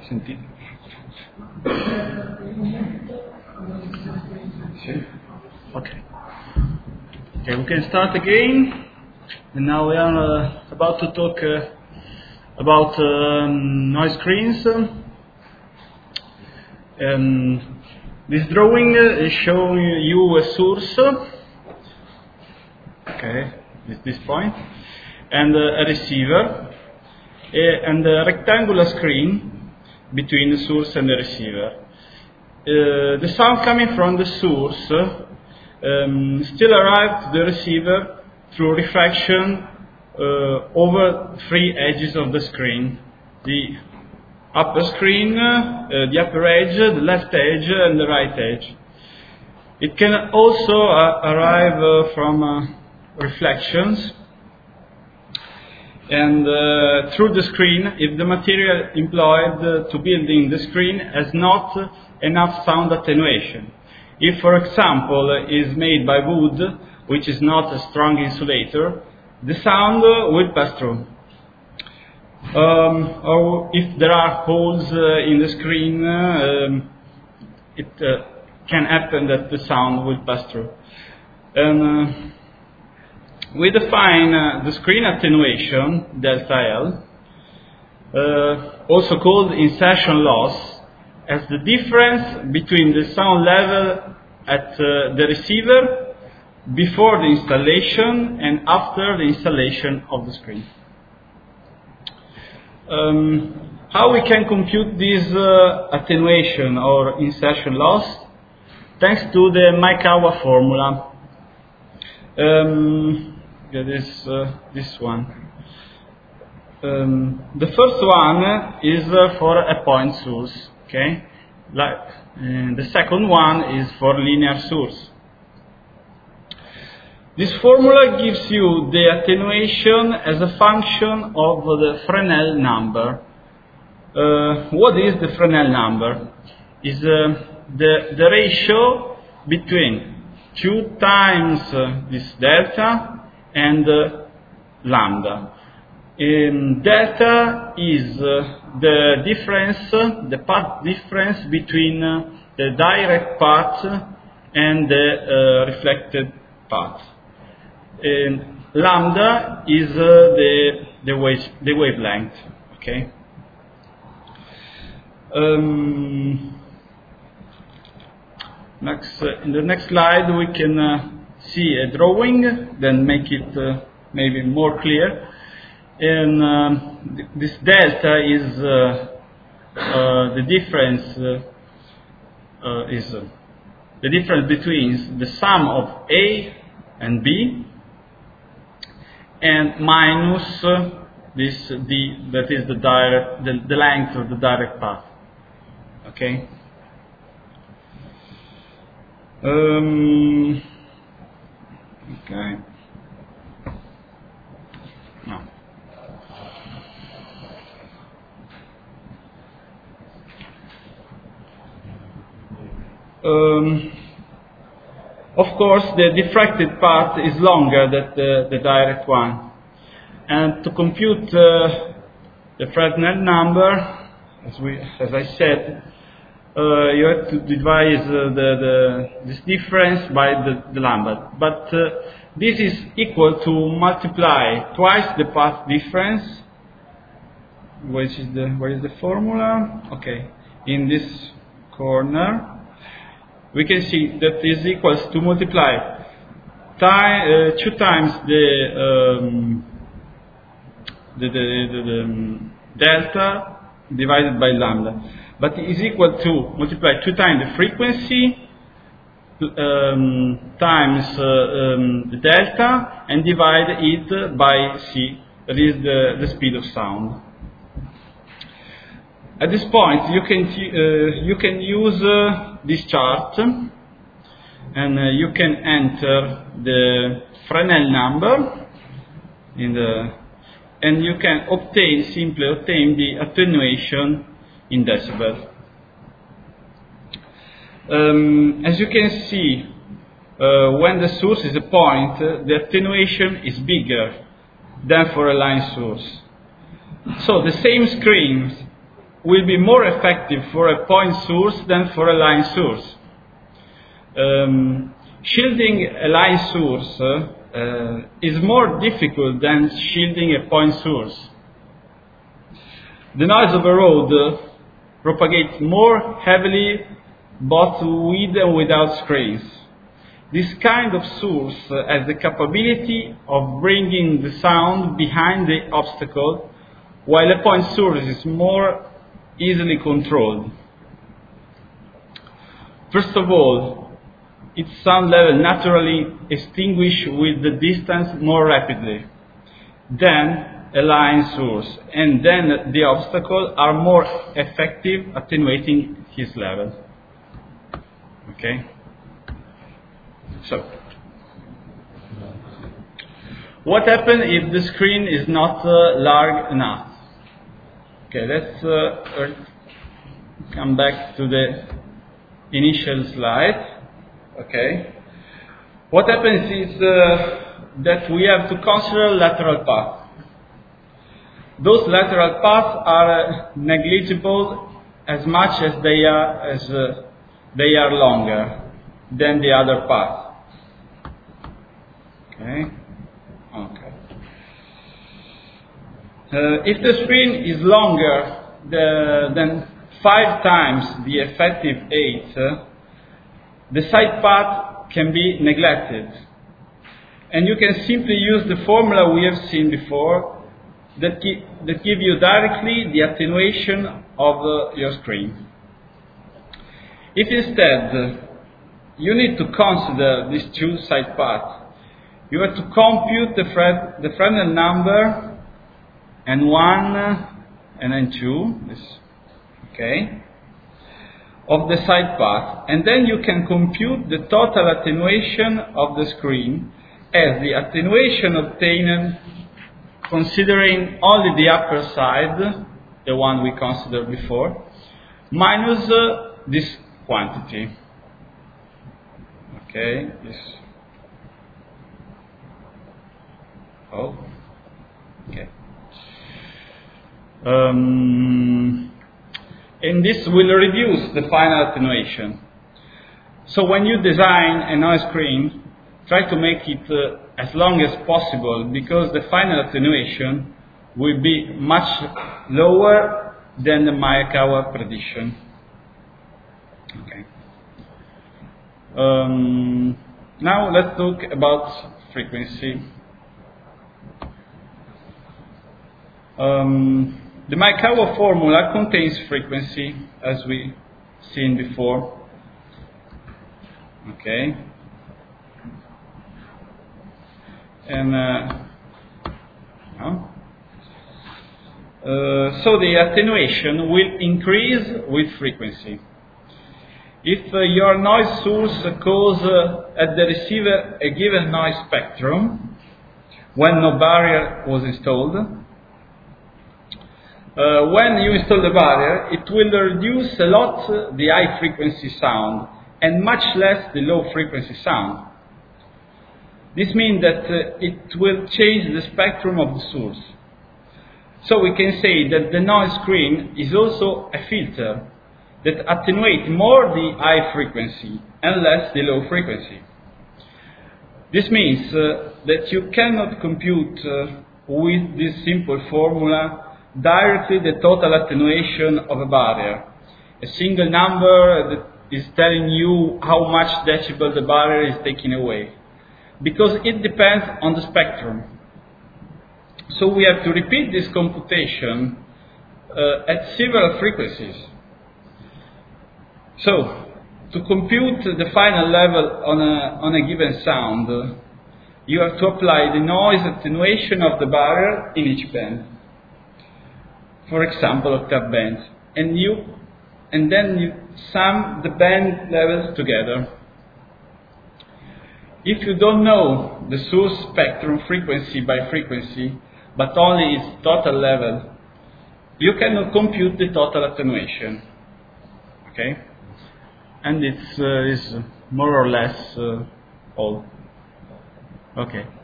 Sentite? Sì? Okay. Okay, we can start again. And now we are about to talk about noise screens. This drawing is showing you a source, okay, at this point, and a receiver, and a rectangular screen between the source and the receiver. The sound coming from the source still arrives to the receiver through refraction over three edges of the screen: the upper screen, the upper edge, the left edge, and the right edge. It can also arrive from reflections and through the screen if the material employed to building the screen has not enough sound attenuation. If, for example, is made by wood, which is not a strong insulator, the sound will pass through. Or if there are holes in the screen, it can happen that the sound will pass through. We define the screen attenuation, delta L, also called insertion loss, as the difference between the sound level at the receiver before the installation and after the installation of the screen. How we can compute this attenuation or insertion loss? Thanks to the Maekawa formula. This one. The first one is for a point source. Okay, the second one is for linear source. This formula gives you the attenuation as a function of the Fresnel number. What is the Fresnel number? Is the ratio between 2 times this delta and lambda. Delta is the difference, the path difference between the direct path and the reflected path. Lambda is the wavelength. Okay. In the next slide, we can see a drawing, then make it maybe more clear. And this delta is the difference the difference between the sum of A and B, and minus this D, that is the length of the direct path. Okay. Okay. No. Of course, the diffracted path is longer than the direct one, and to compute the Fresnel number, as I said, you have to divide this difference by the lambda. But this is equal to multiply twice the path difference. Where is the formula? Okay, in this corner. We can see that is equals to multiply 2 times the delta divided by lambda, but it is equal to multiply 2 times the frequency times the delta and divide it by c, that is the speed of sound. At this point, you can use this chart, and you can enter the Fresnel number and you can simply obtain the attenuation in decibels. As you can see, when the source is a point, the attenuation is bigger than for a line source. So the same screens will be more effective for a point source than for a line source. Shielding a line source is more difficult than shielding a point source. The noise of a road propagates more heavily both with and without screens. This kind of source has the capability of bringing the sound behind the obstacle, while a point source is more easily controlled. First of all, its sound level naturally extinguishes with the distance more rapidly than a line source, and then the obstacles are more effective attenuating his level. Okay? So, what happens if the screen is not large enough? Okay, let's come back to the initial slide. Okay. What happens is that we have to consider lateral paths. Those lateral paths are negligible as much as they are longer than the other path. Okay. Okay. If the screen is longer than 5 times the effective 8, the side path can be neglected. And you can simply use the formula we have seen before that give you directly the attenuation of your screen. If instead you need to consider these 2 side paths, you have to compute the Fresnel number N1 and N2, okay, of the side path, and then you can compute the total attenuation of the screen as the attenuation obtained considering only the upper side, the one we considered before, minus this quantity. Okay, this. Oh, okay. And this will reduce the final attenuation. So when you design a noise screen, try to make it as long as possible, because the final attenuation will be much lower than the Maekawa prediction. Okay. Now let's talk about frequency. The Maekawa formula contains frequency, as we seen before. Okay. And so the attenuation will increase with frequency. If your noise source calls at the receiver a given noise spectrum when no barrier was installed, when you install the barrier, it will reduce a lot the high frequency sound and much less the low frequency sound. This means that it will change the spectrum of the source. So we can say that the noise screen is also a filter that attenuates more the high frequency and less the low frequency. This means that you cannot compute with this simple formula directly the total attenuation of a barrier. A single number that is telling you how much decibel the barrier is taking away, because it depends on the spectrum. So we have to repeat this computation at several frequencies. So, to compute the final level on a given sound, you have to apply the noise attenuation of the barrier in each band. For example, octave bands, and then you sum the band levels together. If you don't know the source spectrum frequency by frequency, but only its total level, you cannot compute the total attenuation. Okay? And it's is more or less all. Okay.